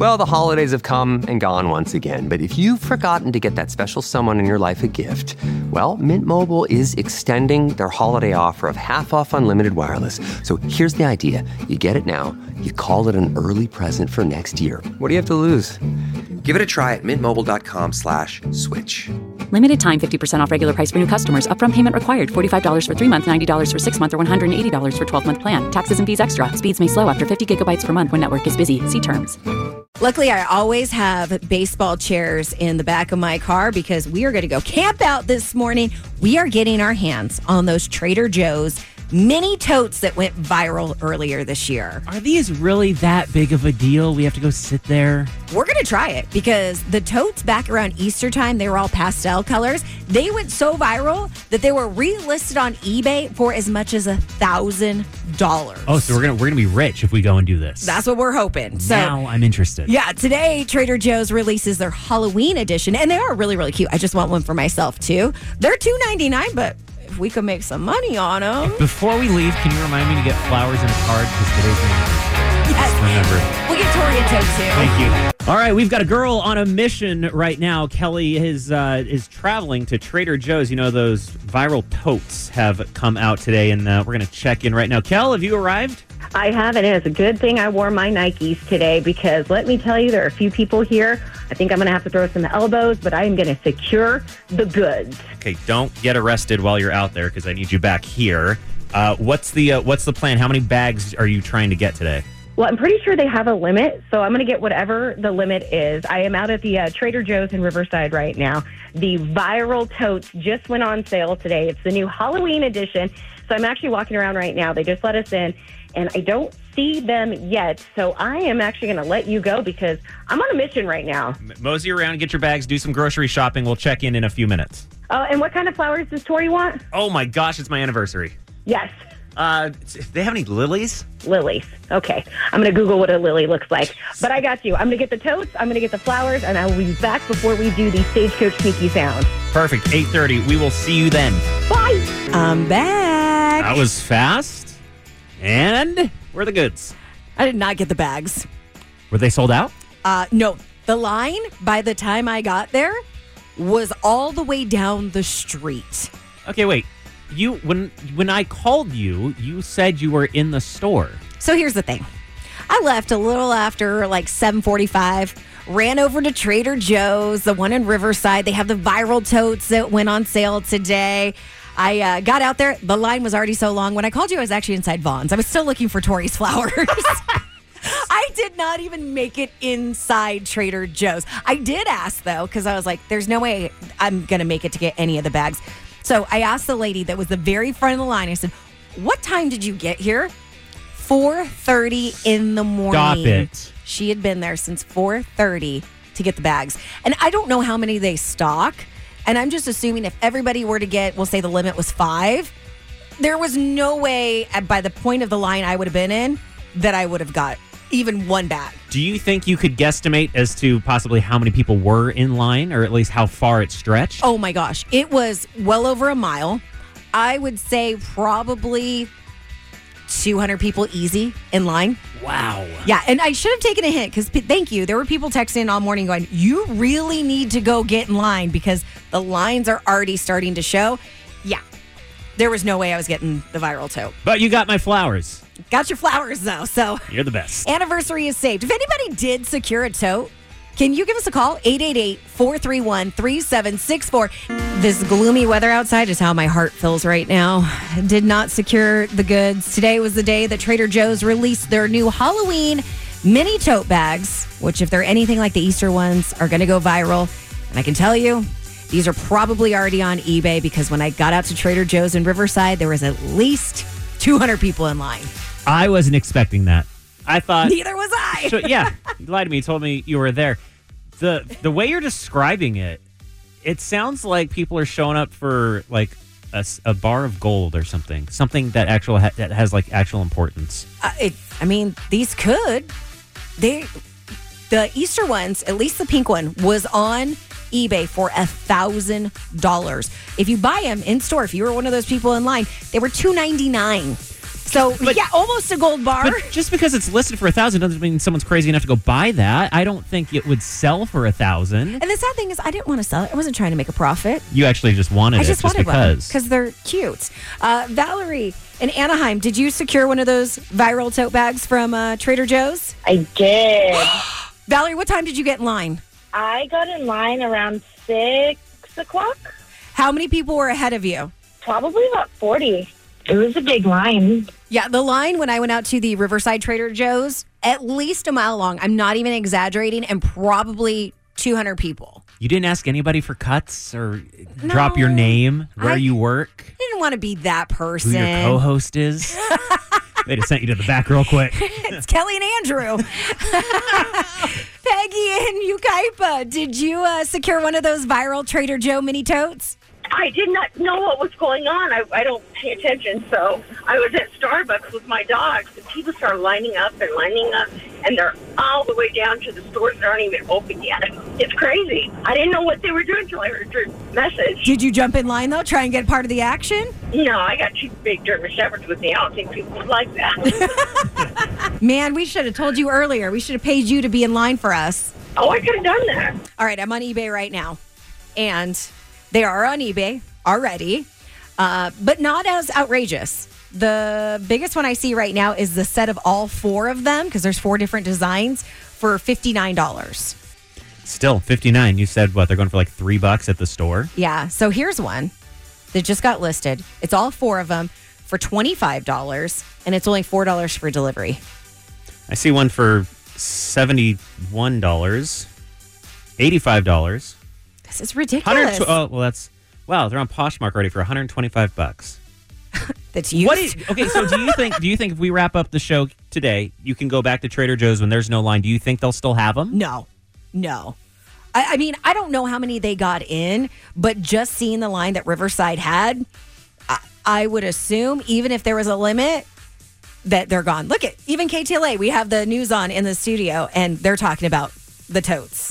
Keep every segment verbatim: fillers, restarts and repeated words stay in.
Well, the holidays have come and gone once again, but if you've forgotten to get that special someone in your life a gift, well, Mint Mobile is extending their holiday offer of half off unlimited wireless. So here's the idea. You get it now, you call it an early present for next year. What do you have to lose? Give it a try at mintmobile.com slash switch. Limited time, fifty percent off regular price for new customers. Upfront payment required. forty-five dollars for three months, ninety dollars for six months, or one hundred eighty dollars for twelve-month plan. Taxes and fees extra. Speeds may slow after fifty gigabytes per month when network is busy. See terms. Luckily, I always have baseball chairs in the back of my car because we are going to go camp out this morning. We are getting our hands on those Trader Joe's mini totes that went viral earlier this year. Are these really that big of a deal? We have to go sit there? We're going to try it because the totes back around Easter time, they were all pastel colors. They went so viral that they were relisted on eBay for as much as a thousand dollars. Oh, so we're gonna we're gonna be rich if we go and do this. That's what we're hoping. So now I'm interested. Yeah, today Trader Joe's releases their Halloween edition, and they are really, really cute. I just want one for myself too. They're two ninety-nine, but if we could make some money on them. Before we leave, can you remind me to get flowers and a card because today's my anniversary? Yes. Just remember. We'll get Tori a tote too. Thank you. All right, we've got a girl on a mission right now. Kelly is uh, is traveling to Trader Joe's. You know, those viral totes have come out today, and uh, we're going to check in right now. Kel, have you arrived? I haven't. And it's a good thing I wore my Nikes today because let me tell you, there are a few people here. I think I'm going to have to throw some elbows, but I am going to secure the goods. Okay, don't get arrested while you're out there because I need you back here. Uh, what's the uh, what's the plan? How many bags are you trying to get today? Well, I'm pretty sure they have a limit, so I'm going to get whatever the limit is. I am out at the uh, Trader Joe's in Riverside right now. The viral totes just went on sale today. It's the new Halloween edition, so I'm actually walking around right now. They just let us in, and I don't see them yet, so I am actually going to let you go because I'm on a mission right now. Mosey around, get your bags, do some grocery shopping. We'll check in in a few minutes. Oh, and what kind of flowers does Tori want? Oh, my gosh, it's my anniversary. Yes. Uh, do they have any lilies? Lilies. Okay. I'm going to Google what a lily looks like. But I got you. I'm going to get the totes, I'm going to get the flowers, and I will be back before we do the Stagecoach Sneaky Sound. Perfect. eight thirty. We will see you then. Bye. I'm back. That was fast. And where are the goods? I did not get the bags. Were they sold out? Uh, no. The line, by the time I got there, was all the way down the street. Okay, wait. You when when I called you, you said you were in the store. So here's the thing. I left a little after like seven forty-five, ran over to Trader Joe's, the one in Riverside. They have the viral totes that went on sale today. I uh, got out there. The line was already so long. When I called you, I was actually inside Vaughn's. I was still looking for Tori's flowers. I did not even make it inside Trader Joe's. I did ask, though, because I was like, there's no way I'm going to make it to get any of the bags. So I asked the lady that was the very front of the line. I said, what time did you get here? four thirty in the morning. Stop it. She had been there since four thirty to get the bags. And I don't know how many they stock. And I'm just assuming if everybody were to get, we'll say the limit was five, there was no way by the point of the line I would have been in that I would have got even one bag. Do you think you could guesstimate as to possibly how many people were in line, or at least how far it stretched? Oh my gosh. It was well over a mile. I would say probably two hundred people easy in line. Wow. Yeah, and I should have taken a hint because p- thank you. There were people texting all morning going, you really need to go get in line because the lines are already starting to show. Yeah, there was no way I was getting the viral tote. But you got my flowers. Got your flowers, though, so. You're the best. Anniversary is saved. If anybody did secure a tote, can you give us a call? eight eight eight, four three one, three seven six four. This gloomy weather outside is how my heart feels right now. Did not secure the goods. Today was the day that Trader Joe's released their new Halloween mini tote bags, which if they're anything like the Easter ones, are going to go viral. And I can tell you, these are probably already on eBay because when I got out to Trader Joe's in Riverside, there was at least two hundred people in line. I wasn't expecting that. I thought... Neither was I. so, yeah, you lied to me. You told me you were there. The the way you're describing it, it sounds like people are showing up for like a, a bar of gold or something. Something that actual ha- that has like actual importance. Uh, it, I mean, these could. They, the Easter ones, at least the pink one, was on eBay for a thousand dollars. If you buy them in store, if you were one of those people in line, they were two ninety-nine. So, But- yeah, almost a gold bar. But just because it's listed for a thousand doesn't mean someone's crazy enough to go buy that. I don't think it would sell for a thousand. And the sad thing is, I didn't want to sell it. I wasn't trying to make a profit. You actually just wanted I it just just wanted one because. because they're cute. Uh, Valerie in Anaheim, did you secure one of those viral tote bags from uh, Trader Joe's? I did. Valerie, what time did you get in line? I got in line around six o'clock. How many people were ahead of you? Probably about forty. It was a big line. Yeah, the line when I went out to the Riverside Trader Joe's, at least a mile long. I'm not even exaggerating, and probably two hundred people. You didn't ask anybody for cuts or drop your No. name, where I- you work, I didn't want to be that who person. your co-host is. They just sent you to the back real quick. It's Kelly and Andrew. Peggy and Ukaipa, did you uh, secure one of those viral Trader Joe mini totes? I did not know what was going on. I, I don't pay attention. So I was at Starbucks with my dogs, and people start lining up and lining up, and they're all the way down to the stores that aren't even open yet. It's crazy. I didn't know what they were doing until I heard your message. Did you jump in line, though, try and get part of the action? No, I got two big German Shepherds with me. I don't think people would like that. Man, we should have told you earlier. We should have paid you to be in line for us. Oh, I could have done that. All right, I'm on eBay right now. And they are on eBay already, uh, but not as outrageous. The biggest one I see right now is the set of all four of them, because there's four different designs, for fifty-nine dollars. Still, fifty-nine. You said, what, they're going for like three bucks at the store? Yeah, so here's one that just got listed. It's all four of them for twenty-five dollars, and it's only four dollars for delivery. I see one for seventy-one dollars, eighty-five dollars. This is ridiculous. Oh, well, that's, wow, they're on Poshmark already for one hundred twenty-five bucks. That's used. What is, okay, so do you think do you think if we wrap up the show today, you can go back to Trader Joe's when there's no line? Do you think they'll still have them? No, no. I, I mean, I don't know how many they got in, but just seeing the line that Riverside had, I, I would assume, even if there was a limit, that they're gone. Look at, even K T L A, we have the news on in the studio, and they're talking about the totes.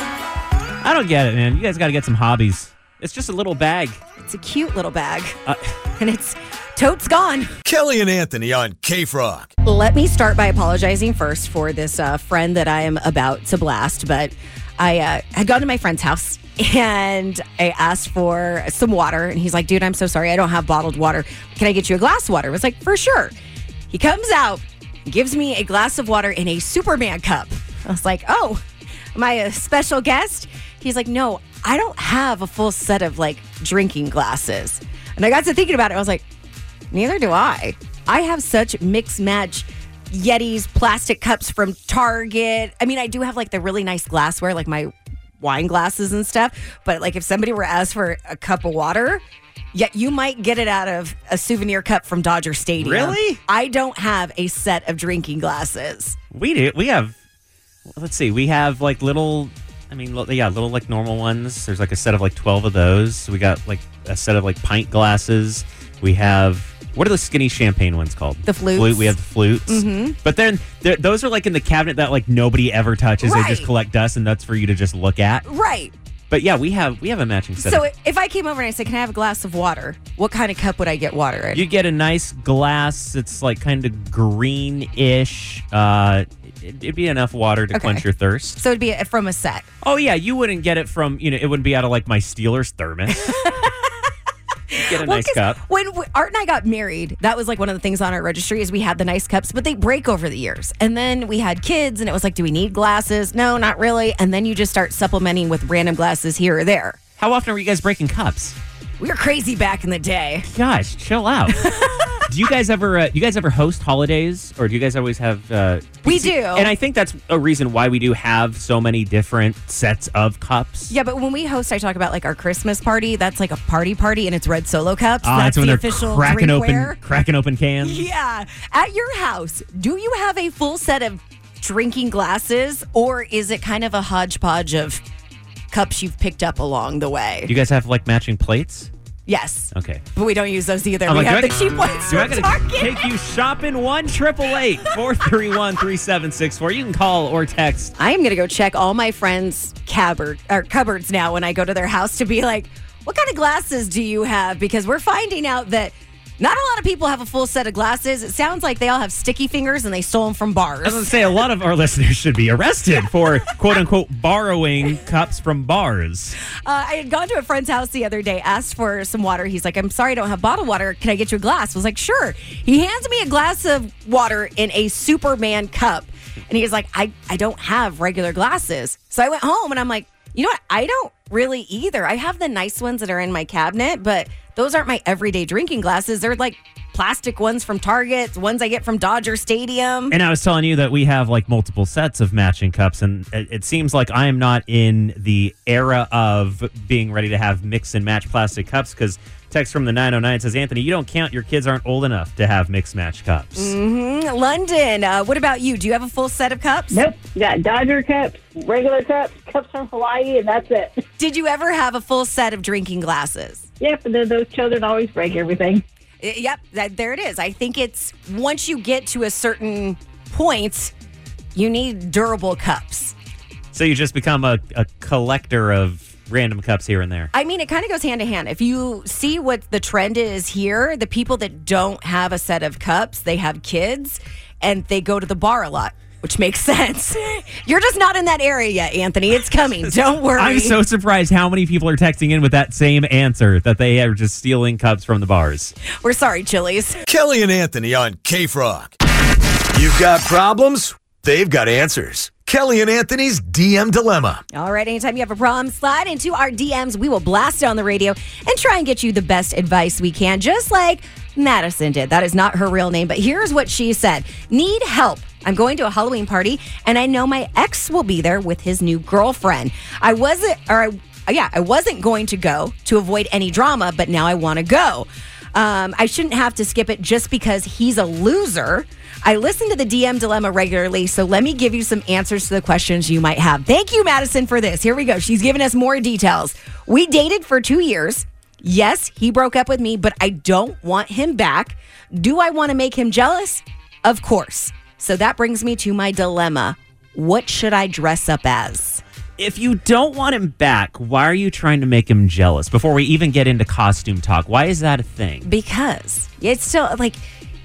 I don't get it, man. You guys got to get some hobbies. It's just a little bag. It's a cute little bag, Uh, and it's totes gone. Kelly and Anthony on K-Frog. Let me start by apologizing first for this uh, friend that I am about to blast, but I uh, had gone to my friend's house and I asked for some water, and he's like, dude, I'm so sorry. I don't have bottled water. Can I get you a glass of water? I was like, for sure. He comes out, gives me a glass of water in a Superman cup. I was like, oh, am I a special guest? He's like, no, I don't have a full set of like drinking glasses. And I got to thinking about it. I was like, neither do I. I have such mix match Yetis, plastic cups from Target. I mean, I do have like the really nice glassware, like my wine glasses and stuff. But like if somebody were to ask for a cup of water, yeah, you might get it out of a souvenir cup from Dodger Stadium. Really? I don't have a set of drinking glasses. we do. We have, let's see, we have like little, I mean, li- yeah, little like normal ones. There's like a set of like twelve of those. We got like a set of like pint glasses. We have, what are the skinny champagne ones called? The flutes. Flute. We have the flutes. Mm-hmm. But then they're- those are like in the cabinet that like nobody ever touches. They just Right. collect dust, and that's for you to just look at. Right. But yeah, we have we have a matching set. So of, if I came over and I said, can I have a glass of water? What kind of cup would I get water in? you get a nice glass. It's like kind of greenish. Uh, it, it'd be enough water to Okay. quench your thirst. so it'd be a, from a set. Oh yeah, you wouldn't get it from, you know, it wouldn't be out of like my Steelers thermos. You'd get a Well, nice 'cause cup. When w- Art and I got married, that was like one of the things on our registry is we had the nice cups, but they break over the years. And then we had kids, and it was like, do we need glasses? No, not really. And then you just start supplementing with random glasses here or there. How often were you guys breaking cups? We were crazy back in the day. Gosh, chill out. do you guys ever uh, you guys ever host holidays, or do you guys always have uh We see- do. And I think that's a reason why we do have so many different sets of cups. Yeah, but when we host, I talk about like our Christmas party. That's like a party party, and it's red Solo cups. Ah, that's when the they're official cracking drinkware. open cracking open cans. Yeah. At your house, do you have a full set of drinking glasses, or is it kind of a hodgepodge of cups you've picked up along the way? Do you guys have like matching plates? Yes. Okay. But we don't use those either. I'm we like, have do the I- cheap ones Do I from gotta Target. take you shopping? One triple eight four three one three seven six four. You can call or text. I am going to go check all my friends' cupboard or cupboards now when I go to their house to be like, what kind of glasses do you have? Because we're finding out that Not a lot of people have a full set of glasses. It sounds like they all have sticky fingers and they stole them from bars. I was going to say, a lot of our listeners should be arrested for, quote unquote, borrowing cups from bars. Uh, I had gone to a friend's house the other day, asked for some water. He's like, I'm sorry, I don't have bottled water. Can I get you a glass? I was like, sure. He hands me a glass of water in a Superman cup. And he's like, I, I don't have regular glasses. So I went home and I'm like, you know what? I don't really either. I have the nice ones that are in my cabinet, but those aren't my everyday drinking glasses. They're like plastic ones from Target, ones I get from Dodger Stadium. And I was telling you that we have like multiple sets of matching cups, and it, it seems like I am not in the era of being ready to have mix and match plastic cups, because text from the nine oh nine says, Anthony, you don't count. Your kids aren't old enough to have mix match cups. Mm-hmm. London, uh, what about you? Do you have a full set of cups? Nope. Got Dodger cups, regular cups, cups from Hawaii, and that's it. Did you ever have a full set of drinking glasses? Yep, and then those children always break everything. Uh, Yep, that, there it is. I think it's once you get to a certain point, you need durable cups. So you just become a, a collector of random cups here and there. I mean, it kind of goes hand in hand. If you see what the trend is here, the people that don't have a set of cups, they have kids and they go to the bar a lot, which makes sense. You're just not in that area yet, Anthony. It's coming. Don't worry. I'm so surprised how many people are texting in with that same answer, that they are just stealing cups from the bars. We're sorry, Chili's. Kelly and Anthony on K-Frog. You've got problems? They've got answers. Kelly and Anthony's D M Dilemma. All right, anytime you have a problem, slide into our D Ms. We will blast it on the radio and try and get you the best advice we can, just like Madison did. That is not her real name, but here's what she said. Need help. I'm going to a Halloween party, and I know my ex will be there with his new girlfriend. I wasn't, or I, yeah, I wasn't going to go to avoid any drama, but now I want to go. Um, I shouldn't have to skip it just because he's a loser. I listen to the D M Dilemma regularly, so let me give you some answers to the questions you might have. Thank you, Madison, for this. Here we go. She's giving us more details. We dated for two years. Yes, he broke up with me, but I don't want him back. Do I want to make him jealous? Of course. So that brings me to my dilemma. What should I dress up as? If you don't want him back, why are you trying to make him jealous? Before we even get into costume talk, why is that a thing? Because it's still like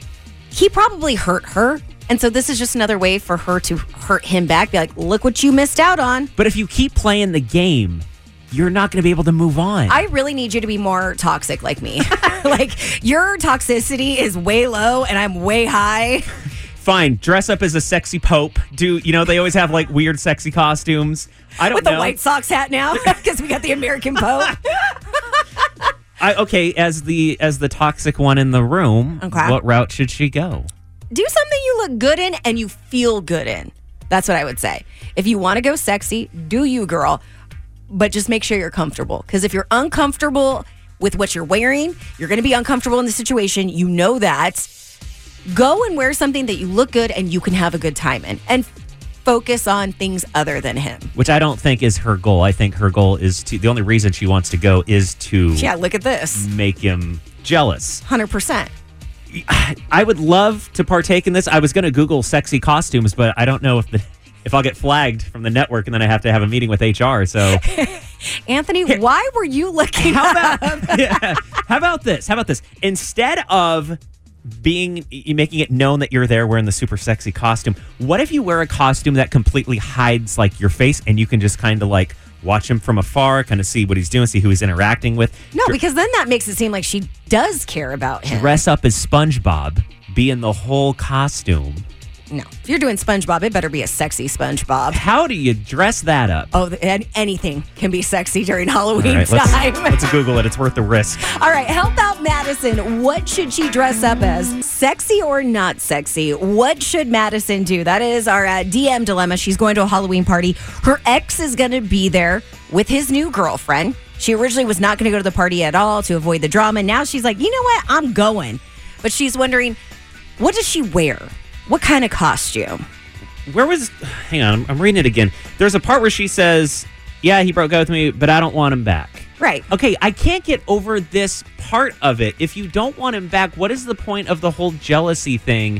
he probably hurt her. And so this is just another way for her to hurt him back. Be like, look what you missed out on. But if you keep playing the game, you're not going to be able to move on. I really need you to be more toxic like me. Like, your toxicity is way low and I'm way high. Fine, dress up as a sexy pope. Do you know they always have like weird sexy costumes? I don't With know. the White Sox hat now because we got the American Pope. I, okay, as the as the toxic one in the room, Okay. what route should she go? Do something you look good in and you feel good in. That's what I would say. If you want to go sexy, do you, girl. But just make sure you're comfortable. Because if you're uncomfortable with what you're wearing, you're going to be uncomfortable in the situation. You know that. Go and wear something that you look good and you can have a good time in. And focus on things other than him. Which I don't think is her goal. I think her goal is to, the only reason she wants to go is to Yeah, look at this. make him jealous. one hundred percent. I would love to partake in this. I was going to Google sexy costumes, but I don't know if the if I'll get flagged from the network and then I have to have a meeting with H R. So, Anthony, Here. why were you looking how up? about yeah, how about this? How about this? Instead of being making it known that you're there wearing the super sexy costume, what if you wear a costume that completely hides like your face and you can just kind of like watch him from afar, kind of see what he's doing, see who he's interacting with? No, because then that makes it seem like she does care about him. Dress up as SpongeBob, be in the whole costume. No. If you're doing SpongeBob, it better be a sexy SpongeBob. How do you dress that up? Oh, and anything can be sexy during Halloween All right, let's, time. let's Google it. It's worth the risk. All right, help out Madison. What should she dress up as? Sexy or not sexy? What should Madison do? That is our uh, D M dilemma. She's going to a Halloween party. Her ex is going to be there with his new girlfriend. She originally was not going to go to the party at all to avoid the drama. Now she's like, you know what? I'm going. But she's wondering, what does she wear? What kind of costume? Where was... Hang on, I'm, I'm reading it again. There's a part where she says, yeah, he broke up with me, but I don't want him back. Right. Okay, I can't get over this part of it. If you don't want him back, what is the point of the whole jealousy thing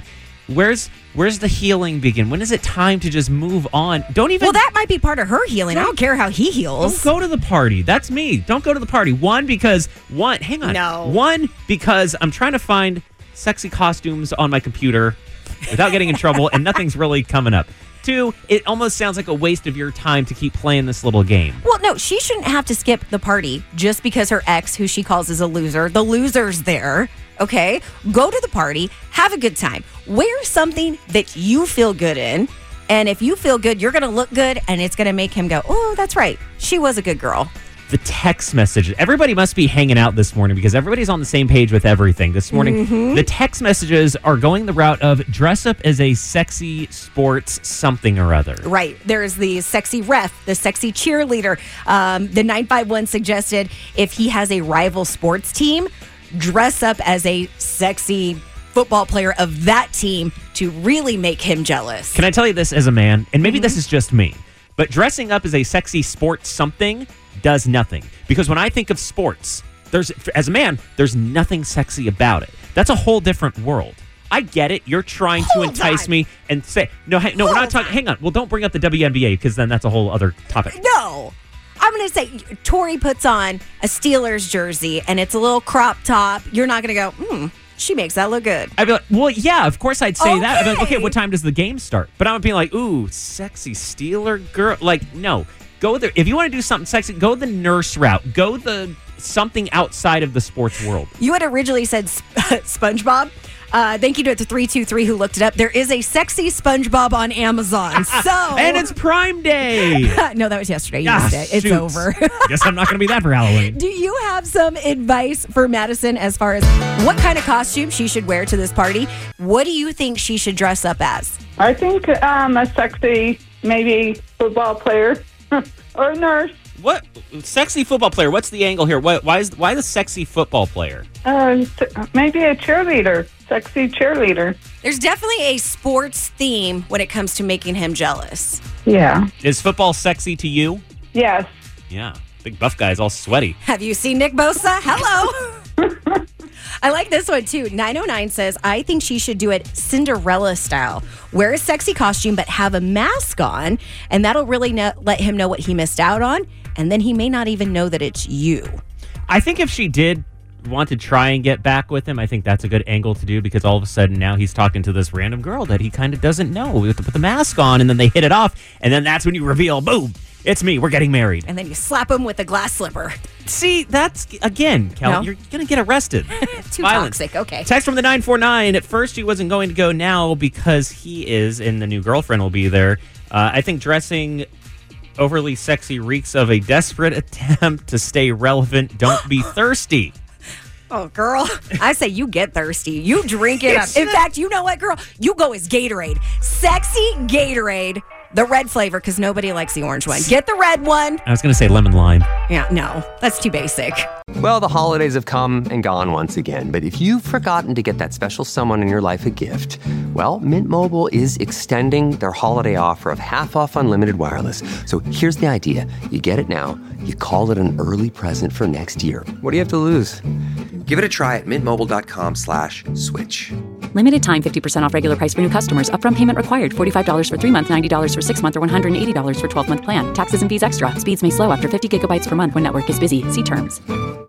Where's where's the healing begin? When is it time to just move on? Don't even. Well, that might be part of her healing. I don't care how he heals. Don't go to the party. That's me. Don't go to the party. One, because one, hang on. No. One, because I'm trying to find sexy costumes on my computer without getting in trouble, and nothing's really coming up. Two, it almost sounds like a waste of your time to keep playing this little game. Well, no, she shouldn't have to skip the party just because her ex, who she calls is a loser, the loser's there. Okay, go to the party, have a good time, wear something that you feel good in. And if you feel good, you're going to look good, and it's going to make him go, oh, that's right. She was a good girl. The text messages. Everybody must be hanging out this morning because everybody's on the same page with everything this morning. Mm-hmm. The text messages are going the route of dress up as a sexy sports something or other. Right. There's the sexy ref, the sexy cheerleader. Um, the nine five one suggested if he has a rival sports team, dress up as a sexy football player of that team to really make him jealous. Can I tell you this as a man? And maybe Mm-hmm. this is just me, but dressing up as a sexy sports something does nothing. Because when I think of sports, there's as a man, there's nothing sexy about it. That's a whole different world. I get it. You're trying Hold to entice on. me and say, no, hey, no, we're not Hold talking. on. Hang on. Well, don't bring up the W N B A because then that's a whole other topic. No. I'm going to say Tori puts on a Steelers jersey and it's a little crop top. You're not going to go, hmm, she makes that look good. I'd be like, well, yeah, of course I'd say that. I'd be like, Okay. okay, what time does the game start? But I'm being like, ooh, sexy Steeler girl. Like, no. Go there. If you want to do something sexy, go the nurse route. Go the something outside of the sports world. You had originally said Sp- SpongeBob. Uh, thank you to the three two three who looked it up. There is a sexy SpongeBob on Amazon. So And it's Prime Day. no, that was yesterday. You Ah, missed it. It's shoot. over. Guess I'm not going to be that for Halloween. Do you have some advice for Madison as far as what kind of costume she should wear to this party? What do you think she should dress up as? I think um, a sexy, maybe football player or a nurse. What sexy football player? What's the angle here? Why, why is why the sexy football player? Uh, maybe a cheerleader, sexy cheerleader. There's definitely a sports theme when it comes to making him jealous. Yeah. Is football sexy to you? Yes. Yeah, big buff guy's all sweaty. Have you seen Nick Bosa? Hello. I like this one too. nine oh nine says, I think she should do it Cinderella style. Wear a sexy costume, but have a mask on, and that'll really know, let him know what he missed out on, and then he may not even know that it's you. I think if she did want to try and get back with him, I think that's a good angle to do because all of a sudden now he's talking to this random girl that he kind of doesn't know with the, with the mask on, and then they hit it off, and then that's when you reveal, boom, it's me, we're getting married. And then you slap him with a glass slipper. See, that's, again, Kel, No. you're going to get arrested. Too Violence. toxic. Okay. Text from the nine four nine. At first, he wasn't going to go now because he is, and the new girlfriend will be there. Uh, I think dressing overly sexy reeks of a desperate attempt to stay relevant. Don't be thirsty. Oh, girl. I say you get thirsty. You drink it up. In fact, you know what, girl? You go as Gatorade. Sexy Gatorade. The red flavor, because nobody likes the orange one. Get the red one. I was going to say lemon lime. Yeah, no. That's too basic. Well, the holidays have come and gone once again, but if you've forgotten to get that special someone in your life a gift, well, Mint Mobile is extending their holiday offer of half off unlimited wireless. So here's the idea. You get it now, you call it an early present for next year. What do you have to lose? Give it a try at mintmobile.com slash switch. Limited time fifty percent off regular price for new customers. Upfront payment required. forty-five dollars for three months, ninety dollars for six months, or one hundred eighty dollars for twelve month plan. Taxes and fees extra. Speeds may slow after fifty gigabytes per month when network is busy. See terms.